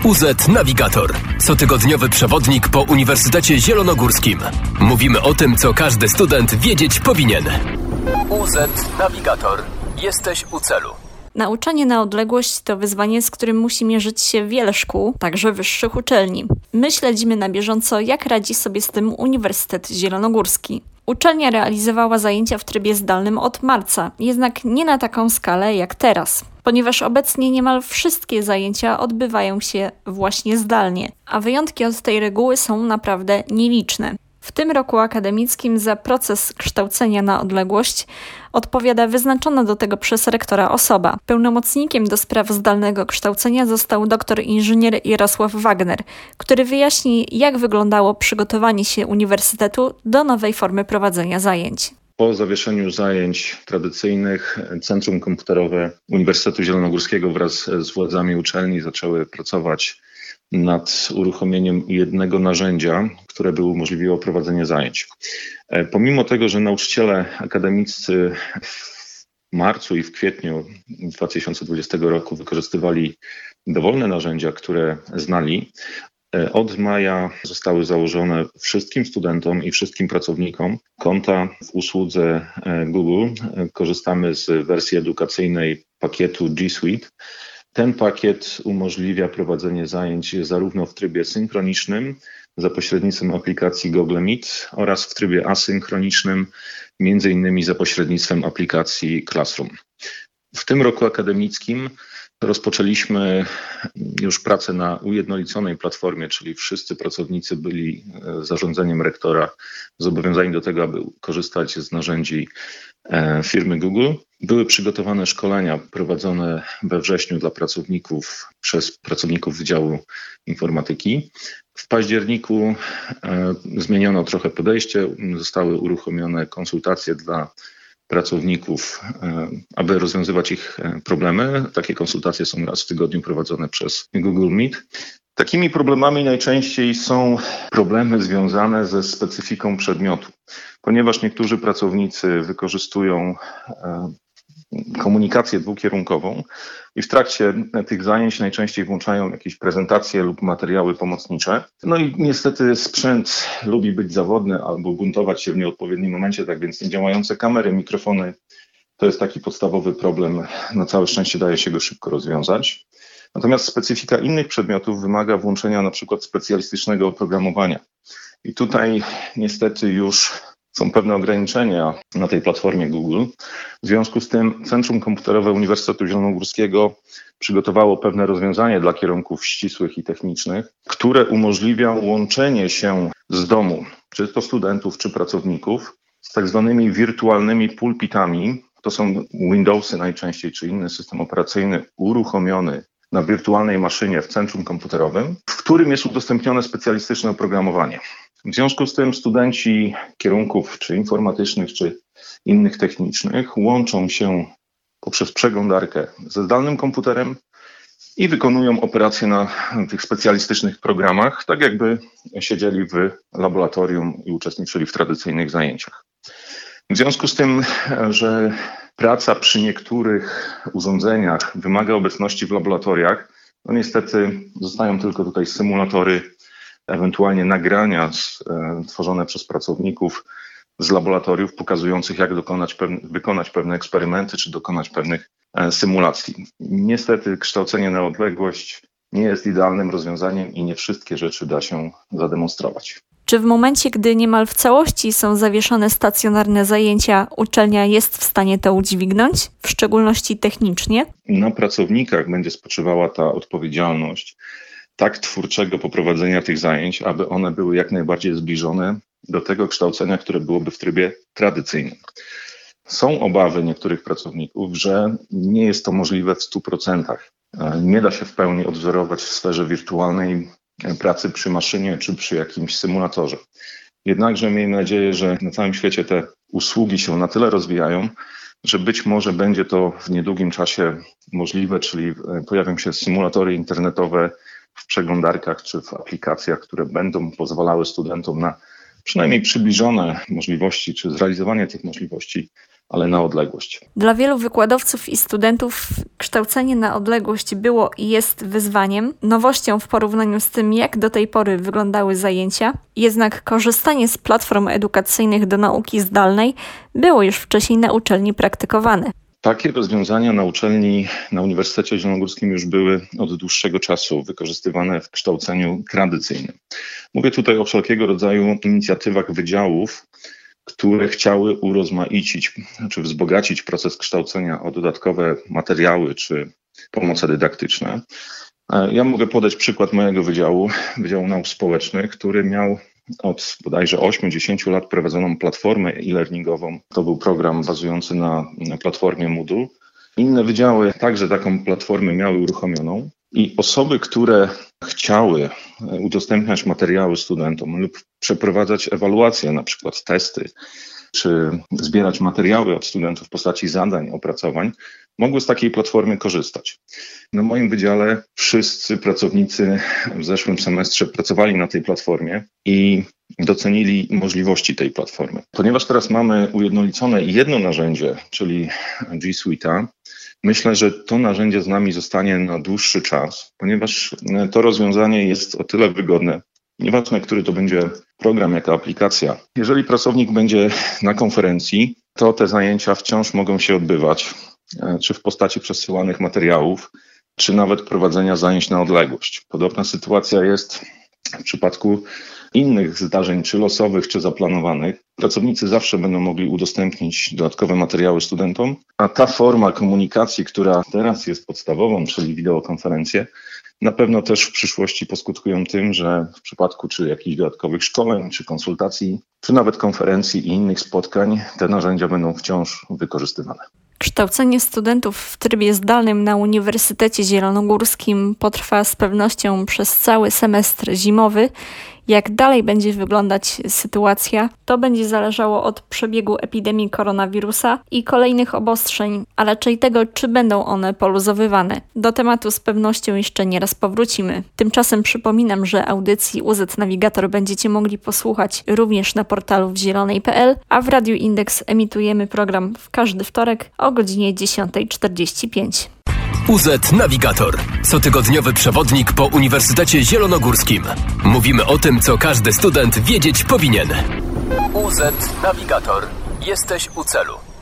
UZ Navigator. Cotygodniowy przewodnik po Uniwersytecie Zielonogórskim. Mówimy o tym, co każdy student wiedzieć powinien. UZ Navigator. Jesteś u celu. Nauczanie na odległość to wyzwanie, z którym musi mierzyć się wiele szkół, także wyższych uczelni. My śledzimy na bieżąco, jak radzi sobie z tym Uniwersytet Zielonogórski. Uczelnia realizowała zajęcia w trybie zdalnym od marca, jednak nie na taką skalę jak teraz, ponieważ obecnie niemal wszystkie zajęcia odbywają się właśnie zdalnie, a wyjątki od tej reguły są naprawdę nieliczne. W tym roku akademickim za proces kształcenia na odległość odpowiada wyznaczona do tego przez rektora osoba. Pełnomocnikiem do spraw zdalnego kształcenia został doktor inżynier Jarosław Wagner, który wyjaśni, jak wyglądało przygotowanie się uniwersytetu do nowej formy prowadzenia zajęć. Po zawieszeniu zajęć tradycyjnych Centrum Komputerowe Uniwersytetu Zielonogórskiego wraz z władzami uczelni zaczęły pracować nad uruchomieniem jednego narzędzia, które by umożliwiło prowadzenie zajęć. Pomimo tego, że nauczyciele akademiccy w marcu i w kwietniu 2020 roku wykorzystywali dowolne narzędzia, które znali, od maja zostały założone wszystkim studentom i wszystkim pracownikom konta w usłudze Google. Korzystamy z wersji edukacyjnej pakietu G Suite. Ten pakiet umożliwia prowadzenie zajęć zarówno w trybie synchronicznym za pośrednictwem aplikacji Google Meet oraz w trybie asynchronicznym, między innymi za pośrednictwem aplikacji Classroom. W tym roku akademickim rozpoczęliśmy już pracę na ujednoliconej platformie, czyli wszyscy pracownicy byli zarządzeniem rektora zobowiązani do tego, aby korzystać z narzędzi firmy Google. Były przygotowane szkolenia prowadzone we wrześniu dla pracowników przez pracowników Wydziału Informatyki. W październiku zmieniono trochę podejście, zostały uruchomione konsultacje dla pracowników, aby rozwiązywać ich problemy. Takie konsultacje są raz w tygodniu prowadzone przez Google Meet. Takimi problemami najczęściej są problemy związane ze specyfiką przedmiotu, ponieważ niektórzy pracownicy wykorzystują komunikację dwukierunkową i w trakcie tych zajęć najczęściej włączają jakieś prezentacje lub materiały pomocnicze. No i niestety sprzęt lubi być zawodny albo buntować się w nieodpowiednim momencie, tak więc niedziałające kamery, mikrofony to jest taki podstawowy problem. Na całe szczęście daje się go szybko rozwiązać. Natomiast specyfika innych przedmiotów wymaga włączenia na przykład specjalistycznego oprogramowania. I tutaj niestety już są pewne ograniczenia na tej platformie Google. W związku z tym Centrum Komputerowe Uniwersytetu Zielonogórskiego przygotowało pewne rozwiązanie dla kierunków ścisłych i technicznych, które umożliwia łączenie się z domu, czy to studentów, czy pracowników, z tak zwanymi wirtualnymi pulpitami. To są Windowsy najczęściej, czy inny system operacyjny uruchomiony na wirtualnej maszynie w centrum komputerowym, w którym jest udostępnione specjalistyczne oprogramowanie. W związku z tym studenci kierunków czy informatycznych, czy innych technicznych łączą się poprzez przeglądarkę ze zdalnym komputerem i wykonują operacje na tych specjalistycznych programach, tak jakby siedzieli w laboratorium i uczestniczyli w tradycyjnych zajęciach. W związku z tym, że praca przy niektórych urządzeniach wymaga obecności w laboratoriach, no niestety zostają tylko tutaj symulatory, ewentualnie nagrania tworzone przez pracowników z laboratoriów pokazujących, jak wykonać pewne eksperymenty czy dokonać pewnych symulacji. Niestety kształcenie na odległość nie jest idealnym rozwiązaniem i nie wszystkie rzeczy da się zademonstrować. Czy w momencie, gdy niemal w całości są zawieszone stacjonarne zajęcia, uczelnia jest w stanie to udźwignąć, w szczególności technicznie? Na pracownikach będzie spoczywała ta odpowiedzialność tak twórczego poprowadzenia tych zajęć, aby one były jak najbardziej zbliżone do tego kształcenia, które byłoby w trybie tradycyjnym. Są obawy niektórych pracowników, że nie jest to możliwe w 100%. Nie da się w pełni odwzorować w sferze wirtualnej pracy przy maszynie czy przy jakimś symulatorze. Jednakże miejmy nadzieję, że na całym świecie te usługi się na tyle rozwijają, że być może będzie to w niedługim czasie możliwe, czyli pojawią się symulatory internetowe w przeglądarkach czy w aplikacjach, które będą pozwalały studentom na przynajmniej przybliżone możliwości czy zrealizowanie tych możliwości ale na odległość. Dla wielu wykładowców i studentów kształcenie na odległość było i jest wyzwaniem, nowością w porównaniu z tym, jak do tej pory wyglądały zajęcia. Jednak korzystanie z platform edukacyjnych do nauki zdalnej było już wcześniej na uczelni praktykowane. Takie rozwiązania na Uniwersytecie Zielonogórskim już były od dłuższego czasu wykorzystywane w kształceniu tradycyjnym. Mówię tutaj o wszelkiego rodzaju inicjatywach wydziałów, które chciały urozmaicić czy wzbogacić proces kształcenia o dodatkowe materiały czy pomoce dydaktyczne. Ja mogę podać przykład mojego Wydziału Nauk Społecznych, który miał od bodajże 8-10 lat prowadzoną platformę e-learningową. To był program bazujący na platformie Moodle. Inne wydziały także taką platformę miały uruchomioną i osoby, które chciały udostępniać materiały studentom lub przeprowadzać ewaluacje, na przykład testy, czy zbierać materiały od studentów w postaci zadań, opracowań, mogły z takiej platformy korzystać. Na moim wydziale wszyscy pracownicy w zeszłym semestrze pracowali na tej platformie i docenili możliwości tej platformy. Ponieważ teraz mamy ujednolicone jedno narzędzie, czyli G Suite'a, myślę, że to narzędzie z nami zostanie na dłuższy czas, ponieważ to rozwiązanie jest o tyle wygodne. Nieważne, który to będzie program, jaka aplikacja. Jeżeli pracownik będzie na konferencji, to te zajęcia wciąż mogą się odbywać, czy w postaci przesyłanych materiałów, czy nawet prowadzenia zajęć na odległość. Podobna sytuacja jest w przypadku innych zdarzeń, czy losowych, czy zaplanowanych. Pracownicy zawsze będą mogli udostępnić dodatkowe materiały studentom, a ta forma komunikacji, która teraz jest podstawową, czyli wideokonferencje, na pewno też w przyszłości poskutkują tym, że w przypadku czy jakichś dodatkowych szkoleń, czy konsultacji, czy nawet konferencji i innych spotkań, te narzędzia będą wciąż wykorzystywane. Kształcenie studentów w trybie zdalnym na Uniwersytecie Zielonogórskim potrwa z pewnością przez cały semestr zimowy. Jak dalej będzie wyglądać sytuacja, to będzie zależało od przebiegu epidemii koronawirusa i kolejnych obostrzeń, a raczej tego, czy będą one poluzowywane. Do tematu z pewnością jeszcze nieraz powrócimy. Tymczasem przypominam, że audycji UZ Navigator będziecie mogli posłuchać również na portalu wzielonej.pl, a w Radiu Indeks emitujemy program w każdy wtorek o godzinie 10:45. UZ Navigator. Cotygodniowy przewodnik po Uniwersytecie Zielonogórskim. Mówimy o tym, co każdy student wiedzieć powinien. UZ Navigator. Jesteś u celu.